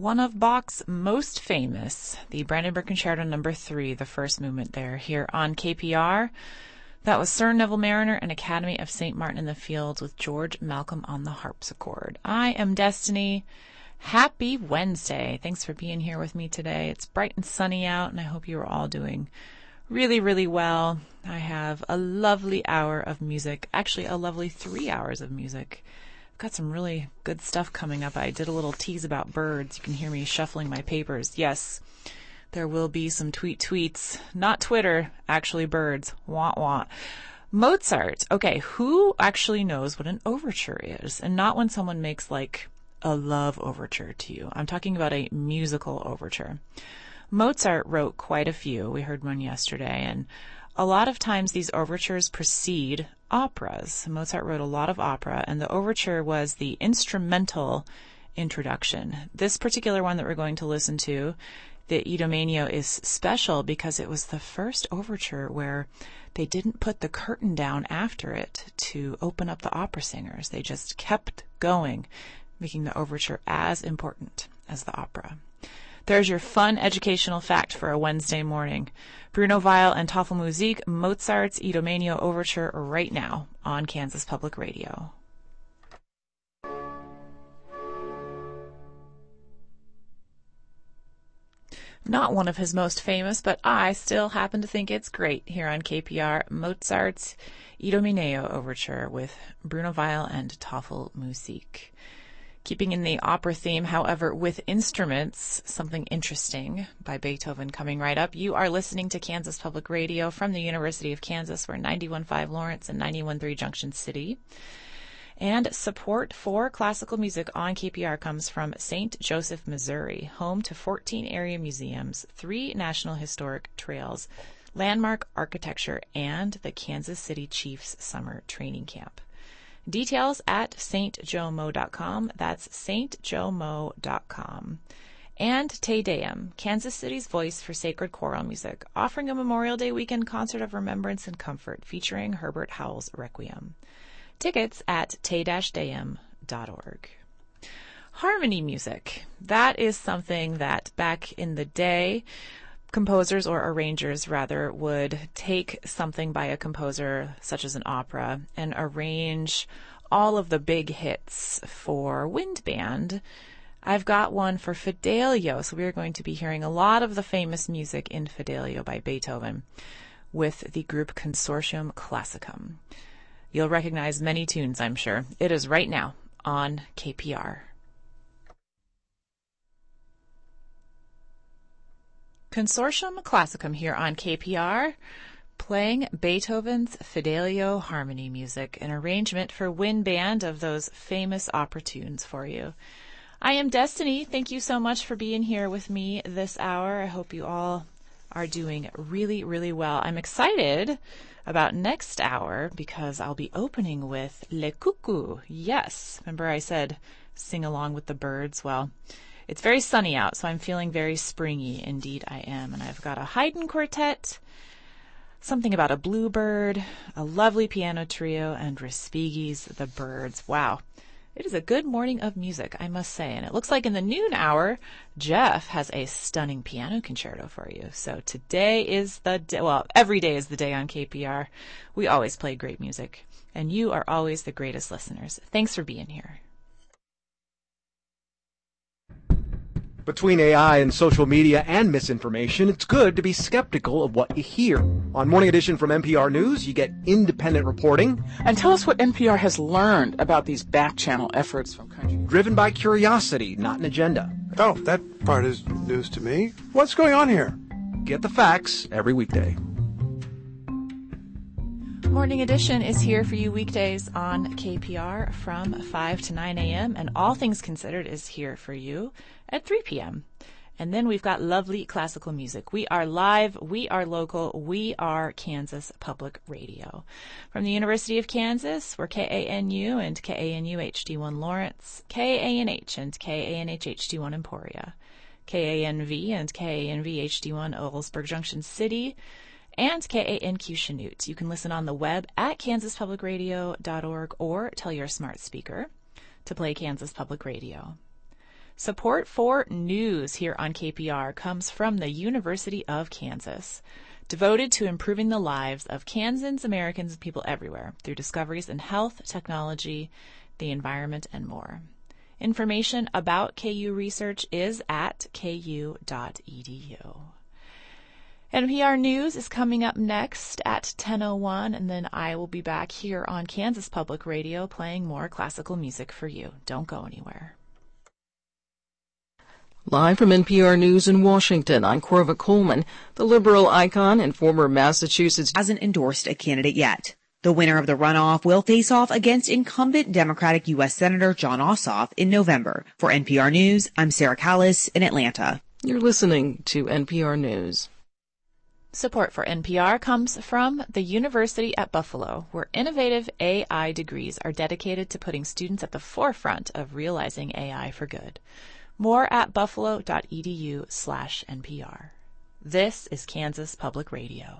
one of Bach's most famous, the Brandenburg Concerto No. 3, the first movement there, here on KPR. That was Sir Neville Mariner and Academy of St. Martin in the Fields with George Malcolm on the harpsichord. I am Destiny. Happy Wednesday. Thanks for being here with me today. It's bright and sunny out, and I hope you are all doing really, really well. I have a lovely hour of music, actually a lovely 3 hours of music. I've got some really good stuff coming up. I did a little tease about birds. You can hear me shuffling my papers. Yes, there will be some tweets. Not Twitter, actually birds. Wah, wah. Mozart. Okay, who actually knows what an overture is? And not when someone makes like a love overture to you. I'm talking about a musical overture. Mozart wrote quite a few. We heard one yesterday, and a lot of times these overtures precede operas. Mozart wrote a lot of opera, and the overture was the instrumental introduction. This particular one that we're going to listen to, the Idomeneo, is special because it was the first overture where they didn't put the curtain down after it to open up the opera singers. They just kept going, making the overture as important as the opera. There's your fun educational fact for a Wednesday morning. Bruno Weil and Tafelmusik, Mozart's Idomeneo Overture right now on Kansas Public Radio. Not one of his most famous, but I still happen to think it's great here on KPR, Mozart's Idomeneo Overture with Bruno Weil and Tafelmusik. Keeping in the opera theme, however, with instruments, something interesting by Beethoven coming right up. You are listening to Kansas Public Radio from the University of Kansas. We're 91.5 Lawrence and 91.3 Junction City. And support for classical music on KPR comes from St. Joseph, Missouri, home to 14 area museums, 3 national historic trails, landmark architecture, and the Kansas City Chiefs Summer Training Camp. Details at stjomo.com. That's stjomo.com. And Te Deum, Kansas City's voice for sacred choral music, offering a Memorial Day weekend concert of remembrance and comfort featuring Herbert Howell's Requiem. Tickets at te-deum.org. Harmony music. That is something that back in the day, composers, or arrangers rather, would take something by a composer such as an opera and arrange all of the big hits for wind band. I've got one for Fidelio, so we're going to be hearing a lot of the famous music in Fidelio by Beethoven with the group Consortium Classicum. You'll recognize many tunes, I'm sure. It is right now on KPR. Consortium Classicum here on KPR, playing Beethoven's Fidelio harmony music, an arrangement for wind band of those famous opera tunes for you. I am Destiny. Thank you so much for being here with me this hour. I hope you all are doing really, really well. I'm excited about next hour because I'll be opening with Le Coucou. Yes, remember I said sing along with the birds? Well, it's very sunny out, so I'm feeling very springy. Indeed I am. And I've got a Haydn quartet, something about a bluebird, a lovely piano trio, and Respighi's The Birds. Wow. It is a good morning of music, I must say. And it looks like in the noon hour, Jeff has a stunning piano concerto for you. So today is the day. Well, every day is the day on KPR. We always play great music. And you are always the greatest listeners. Thanks for being here. Between AI and social media and misinformation, it's good to be skeptical of what you hear. On Morning Edition from NPR News, you get independent reporting. And tell us what NPR has learned about these back-channel efforts from countries. Driven by curiosity, not an agenda. Oh, that part is news to me. What's going on here? Get the facts every weekday. Morning Edition is here for you weekdays on KPR from 5 to 9 a.m. and All Things Considered is here for you at 3 p.m. And then we've got lovely classical music. We are live, we are local, we are Kansas Public Radio. From the University of Kansas, we're KANU and KANU HD1 Lawrence, KANH and KANH HD1 Emporia, KANV and KANV HD1 Oglesburg Junction City, and KANQ Chanute. You can listen on the web at kansaspublicradio.org or tell your smart speaker to play Kansas Public Radio. Support for news here on KPR comes from the University of Kansas, devoted to improving the lives of Kansans, Americans, and people everywhere through discoveries in health, technology, the environment, and more. Information about KU research is at ku.edu. NPR News is coming up next at 10:01, and then I will be back here on Kansas Public Radio playing more classical music for you. Don't go anywhere. Live from NPR News in Washington, I'm Corva Coleman. The liberal icon and former Massachusetts hasn't endorsed a candidate yet. The winner of the runoff will face off against incumbent Democratic U.S. Senator Jon Ossoff in November. For NPR News, I'm Sarah Callis in Atlanta. You're listening to NPR News. Support for NPR comes from the University at Buffalo, where innovative AI degrees are dedicated to putting students at the forefront of realizing AI for good. More at buffalo.edu/NPR. This is Kansas Public Radio.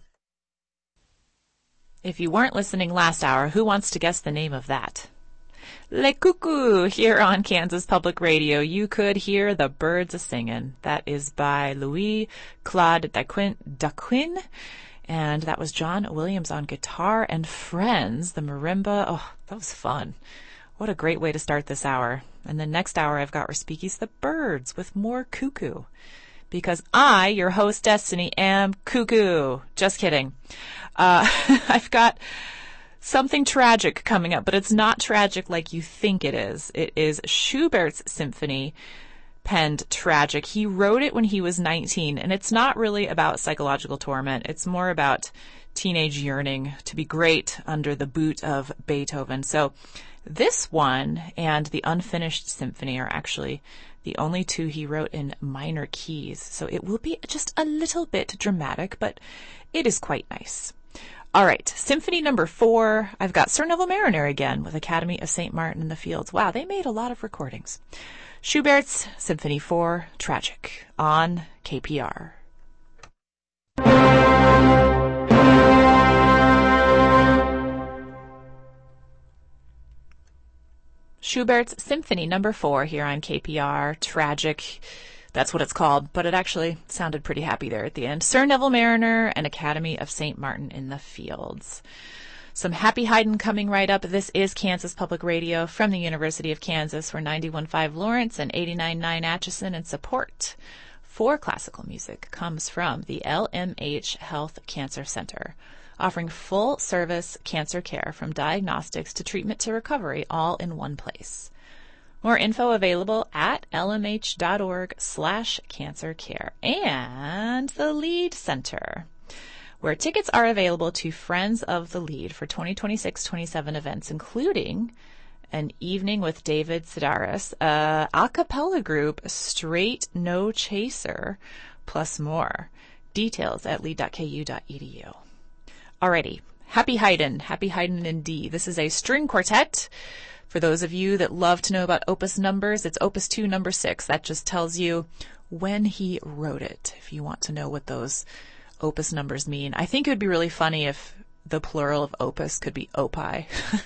If you weren't listening last hour, who wants to guess the name of that? Le Cuckoo here on Kansas Public Radio. You could hear the birds a-singin'. That is by Louis-Claude Daquin, and that was John Williams on guitar and Friends, the marimba. Oh, that was fun. What a great way to start this hour. And then next hour I've got Respiki's The Birds with more cuckoo. Because I, your host Destiny, am cuckoo. Just kidding. I've got something tragic coming up, but it's not tragic like you think it is. It is Schubert's symphony, penned tragic. He wrote it when he was 19, and it's not really about psychological torment. It's more about teenage yearning to be great under the boot of Beethoven. So this one and the Unfinished Symphony are actually the only two he wrote in minor keys. So it will be just a little bit dramatic, but it is quite nice. All right, Symphony number 4. I've got Sir Neville Mariner again with Academy of St. Martin in the Fields. Wow, they made a lot of recordings. Schubert's Symphony 4, Tragic, on KPR. Schubert's Symphony number 4 here on KPR, Tragic. That's what it's called, but it actually sounded pretty happy there at the end. Sir Neville Mariner and Academy of St. Martin in the Fields. Some Happy Haydn coming right up. This is Kansas Public Radio from the University of Kansas. We're 91.5 Lawrence and 89.9 Atchison, and support for classical music comes from the LMH Health Cancer Center, offering full-service cancer care from diagnostics to treatment to recovery, all in one place. More info available at lmh.org/cancercare. And the Lead Center, where tickets are available to Friends of the Lead for 2026-27 events, including an evening with David Sedaris, a cappella group, Straight No Chaser, plus more. Details at lead.ku.edu. Alrighty, Happy Haydn in D. This is a string quartet. For those of you that love to know about opus numbers, it's opus 2, number 6. That just tells you when he wrote it, if you want to know what those opus numbers mean. I think it would be really funny if the plural of opus could be opi.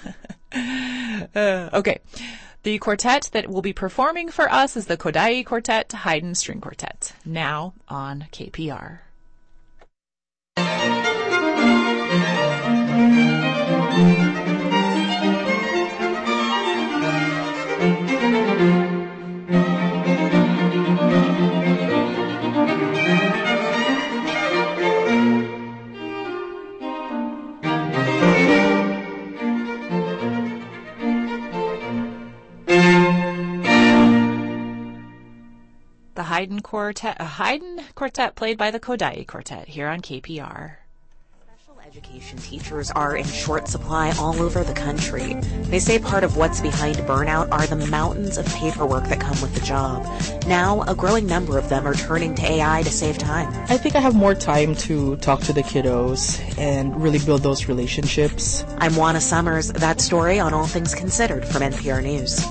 Okay. The quartet that will be performing for us is the Kodály Quartet, Haydn String Quartet, now on KPR. Haydn Quartet, a Haydn Quartet played by the Kodály Quartet here on KPR. Special education teachers are in short supply all over the country. They say part of what's behind burnout are the mountains of paperwork that come with the job. Now, a growing number of them are turning to AI to save time. I think I have more time to talk to the kiddos and really build those relationships. I'm Juana Summers. That story on All Things Considered from NPR News.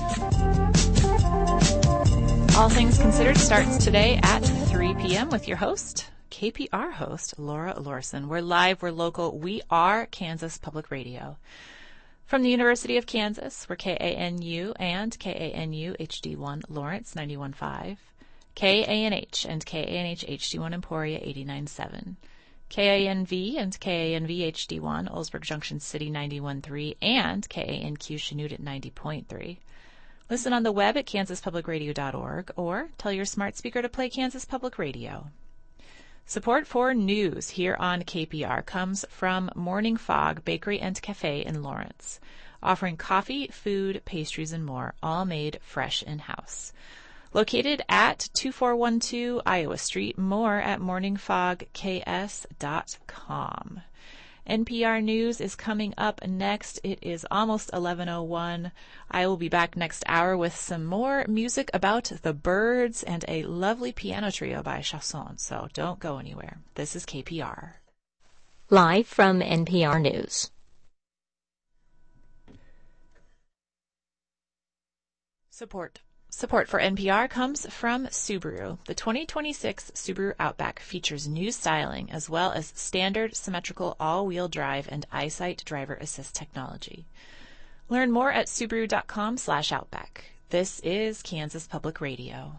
All Things Considered starts today at 3 p.m. with your host, KPR host, Laura Lorson. We're live, we're local, we are Kansas Public Radio. From the University of Kansas, we're KANU and KANU HD1 Lawrence 91.5, KANH and KANH HD1 Emporia 89.7, KANV and KANV HD1 Oldsburg Junction City 91.3, and KANQ Chanute at 90.3. Listen on the web at kansaspublicradio.org or tell your smart speaker to play Kansas Public Radio. Support for news here on KPR comes from Morning Fog Bakery and Cafe in Lawrence, offering coffee, food, pastries, and more, all made fresh in-house. Located at 2412 Iowa Street, more at morningfogks.com. NPR News is coming up next. It is almost 11:01. I will be back next hour with some more music about the Byrds and a lovely piano trio by Chausson, so don't go anywhere. This is KPR. Live from NPR News. Support for NPR comes from Subaru. The 2026 Subaru Outback features new styling as well as standard symmetrical all-wheel drive and EyeSight driver assist technology. Learn more at Subaru.com/Outback. This is Kansas Public Radio.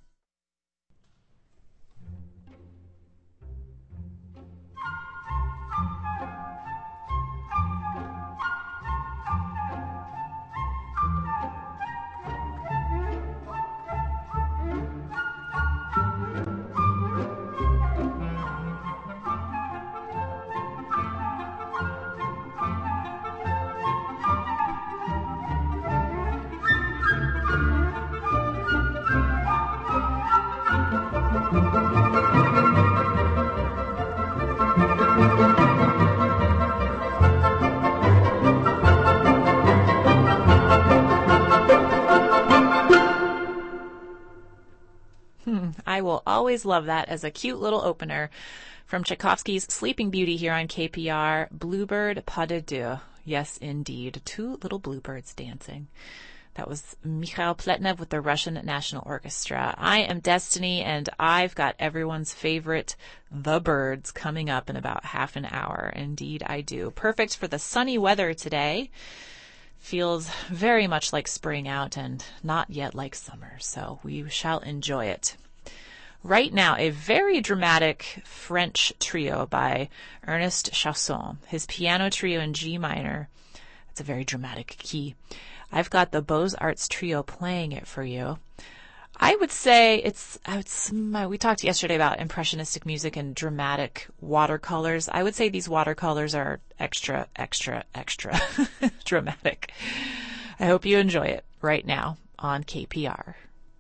I will always love that as a cute little opener from Tchaikovsky's Sleeping Beauty here on KPR. Bluebird Pas de Deux. Yes, indeed. Two little bluebirds dancing. That was Mikhail Pletnev with the Russian National Orchestra. I am Destiny, and I've got everyone's favorite, The Byrds, coming up in about half an hour. Indeed, I do. Perfect for the sunny weather today. Feels very much like spring out and not yet like summer, so we shall enjoy it. Right now, a very dramatic French trio by Ernest Chausson. His piano trio in G minor. It's a very dramatic key. I've got the Beaux-Arts trio playing it for you. I would say we talked yesterday about impressionistic music and dramatic watercolors. I would say these watercolors are extra, extra, extra dramatic. I hope you enjoy it right now on KPR.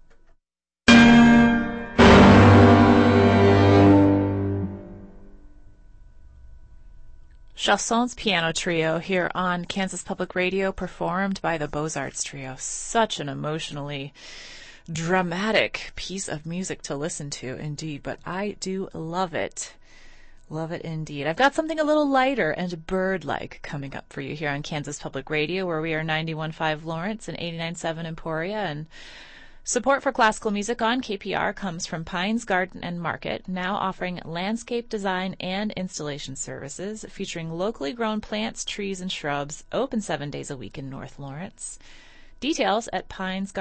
Chausson's piano trio here on Kansas Public Radio, performed by the Beaux-Arts trio. Such an emotionally dramatic piece of music to listen to, indeed, but I do love it. Love it indeed. I've got something a little lighter and bird-like coming up for you here on Kansas Public Radio, where we are 91.5 Lawrence and 89.7 Emporia, and support for classical music on KPR comes from Pines Garden and Market, now offering landscape design and installation services featuring locally grown plants, trees, and shrubs, open 7 days a week in North Lawrence. Details at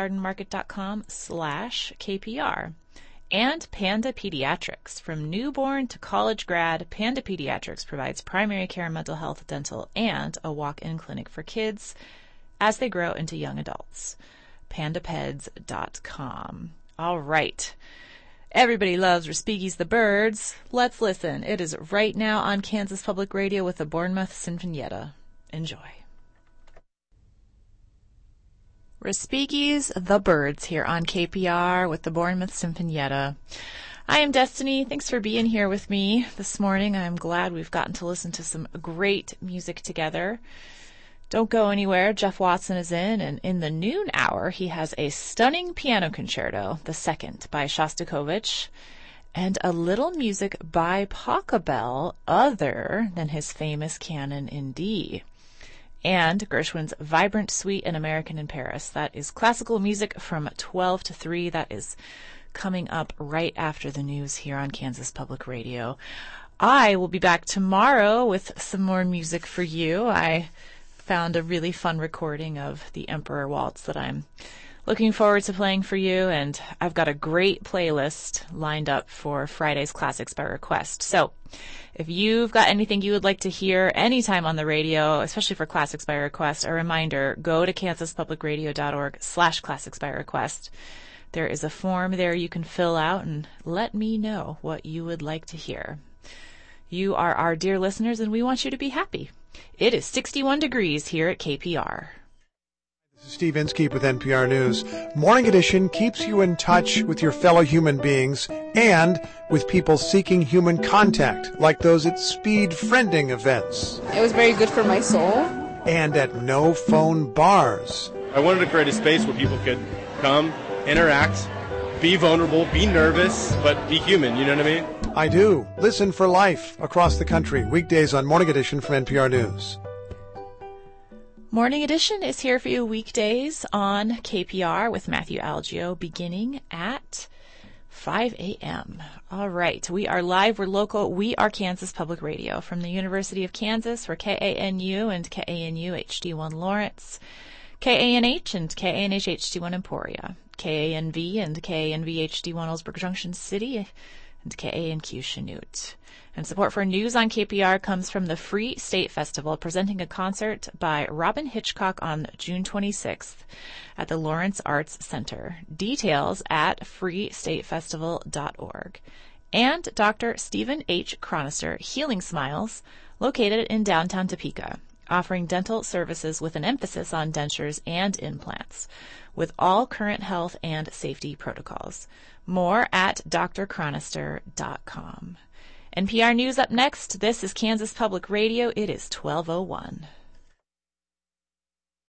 pinesgardenmarket.com/KPR. And Panda Pediatrics. From newborn to college grad, Panda Pediatrics provides primary care, mental health, dental, and a walk-in clinic for kids as they grow into young adults. pandapeds.com. All right. Everybody loves Respighi's The Byrds. Let's listen. It is right now on Kansas Public Radio with the Bournemouth Sinfonietta. Enjoy. Respighi's The Byrds here on KPR with the Bournemouth Sinfonietta. I am Destiny. Thanks for being here with me this morning. I'm glad we've gotten to listen to some great music together. Don't go anywhere. Jeff Watson is in, and in the noon hour, he has a stunning piano concerto, the second, by Shostakovich, and a little music by Pachelbel other than his famous canon in D. And Gershwin's Vibrant Suite, An American in Paris. That is classical music from 12 to 3. That is coming up right after the news here on Kansas Public Radio. I will be back tomorrow with some more music for you. I found a really fun recording of the Emperor Waltz that I'm looking forward to playing for you, and I've got a great playlist lined up for Friday's Classics by Request. So if you've got anything you would like to hear anytime on the radio, especially for Classics by Request, a reminder, go to kansaspublicradio.org/classics by request. There is a form there you can fill out and let me know what you would like to hear. You are our dear listeners, and we want you to be happy. It is 61 degrees here at KPR. This is Steve Inskeep with NPR News. Morning Edition keeps you in touch with your fellow human beings and with people seeking human contact, like those at speed friending events. It was very good for my soul. And at no phone bars. I wanted to create a space where people could come, interact, be vulnerable, be nervous, but be human, you know what I mean? I do. Listen for life across the country, weekdays on Morning Edition from NPR News. Morning Edition is here for you weekdays on KPR with Matthew Algio beginning at 5 a.m. All right. We are live. We're local. We are Kansas Public Radio from the University of Kansas. We're KANU and KANU HD1 Lawrence, KANH and KANH HD1 Emporia, KANV and KANV HD1 Ellsberg Junction City, and KANQ Chanute. And support for news on KPR comes from the Free State Festival, presenting a concert by Robin Hitchcock on June 26th at the Lawrence Arts Center. Details at freestatefestival.org. And Dr. Stephen H. Chronister, Healing Smiles, located in downtown Topeka, offering dental services with an emphasis on dentures and implants, with all current health and safety protocols. More at drchronister.com. NPR News up next. This is Kansas Public Radio. It is 12:01.